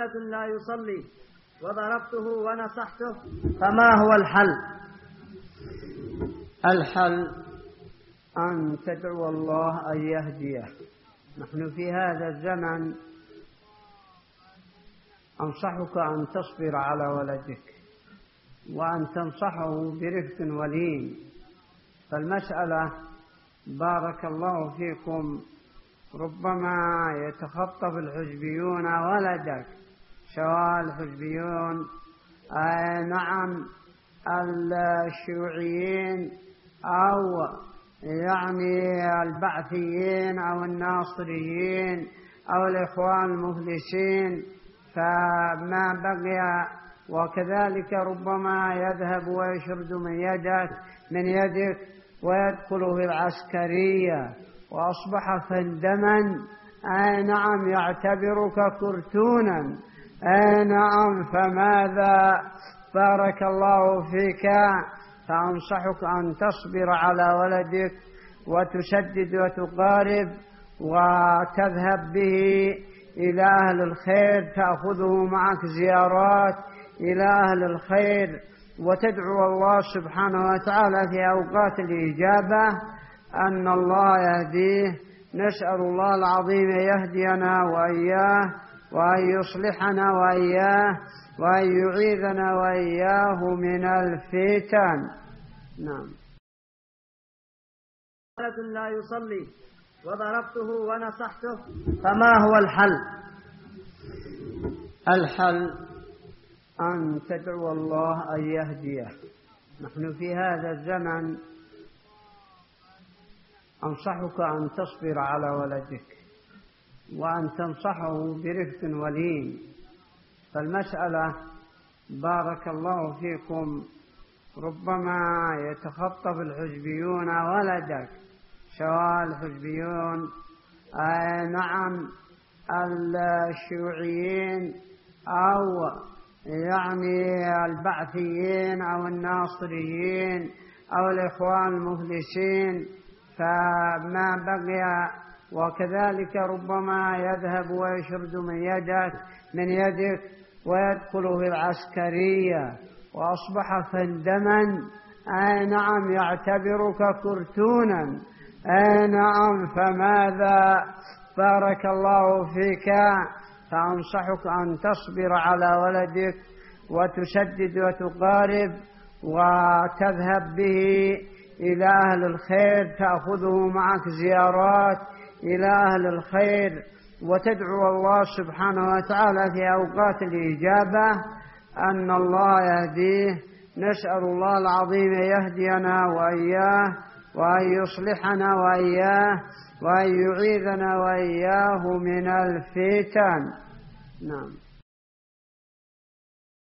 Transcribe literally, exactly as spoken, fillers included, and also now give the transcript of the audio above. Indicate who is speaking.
Speaker 1: ولد لا يصلي وضربته ونصحته فما هو الحل؟
Speaker 2: الحل أن تدعو الله أن يهديه. نحن في هذا الزمن أنصحك أن تصبر على ولدك وأن تنصحه برفق ولين. فالمسألة بارك الله فيكم ربما يتخطف الحزبيون ولدك، سواء الحزبيون آه نعم الشيوعيين أو يعني البعثيين أو الناصريين أو الإخوان المفلسين، فما بقي. وكذلك ربما يذهب ويشرد من يدك من يدك ويدخل في العسكرية وأصبح فندما، أي نعم يعتبرك كرتونا، أي نعم. فماذا بارك الله فيك؟ فأنصحك أن تصبر على ولدك وتسدد وتقارب وتذهب به إلى أهل الخير، تأخذه معك زيارات إلى أهل الخير وتدعو الله سبحانه وتعالى في أوقات الإجابة أن الله يهديه. نسأل الله العظيم يهدينا وإياه وأن يصلحنا وإياه وأن يعيذنا وإياه من الفتن. نعم.
Speaker 1: ولد لا يصلي وضربته ونصحته فما هو الحل؟
Speaker 2: الحل أن تدعو الله أن يهديه. نحن في هذا الزمن أنصحك أن تصبر على ولدك وأن تنصحه برفق ولين. فالمسألة بارك الله فيكم ربما يتخطف الحزبيون ولدك، سواء الحزبيون آه نعم الشيوعيين أو يعني البعثيين أو الناصريين أو الإخوان المفلسين، فما بقي. وكذلك ربما يذهب ويشرد من يدك من يدك ويدخل في العسكرية وأصبح فندما، أي نعم يعتبرك كرتونا، أي نعم. فماذا بارك الله فيك؟ فأنصحك أن تصبر على ولدك وتسدد وتقارب وتذهب به إلى أهل الخير، تأخذه معك زيارات إلى أهل الخير وتدعو الله سبحانه وتعالى في أوقات الإجابة أن الله يهديه. نسأل الله العظيم يهدينا وإياه وأن يصلحنا وإياه وأن يعيذنا وإياه من الفتن. نعم.